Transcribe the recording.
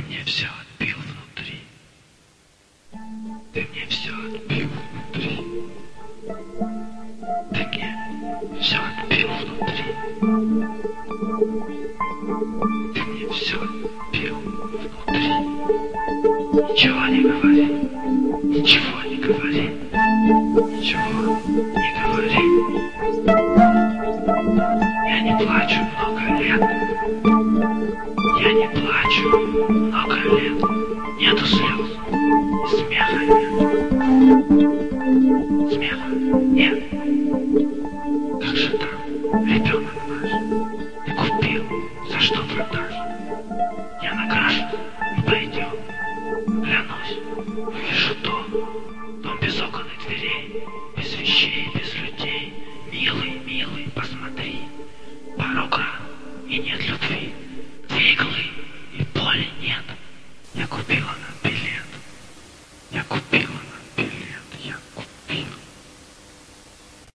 мне все отбил внутри. Ты мне все отбил внутри. Ты мне все отбил внутри. Ты мне все отбил внутри. Ничего не говори. Ничего не говори. Ничего не говори. Я не плачу много лет. Я не плачу много лет. Нету слез. Смеха нет. Смеха нет. Как же там ребенок наш? Ты купил, за что продашь? Я накажу и пойдем. Клянусь, увижу дом без окон и дверей, без вещей, без людей. Милый, милый, посмотри, порога и нет любви, иглы и боли нет. Я купила нам билет. Я купила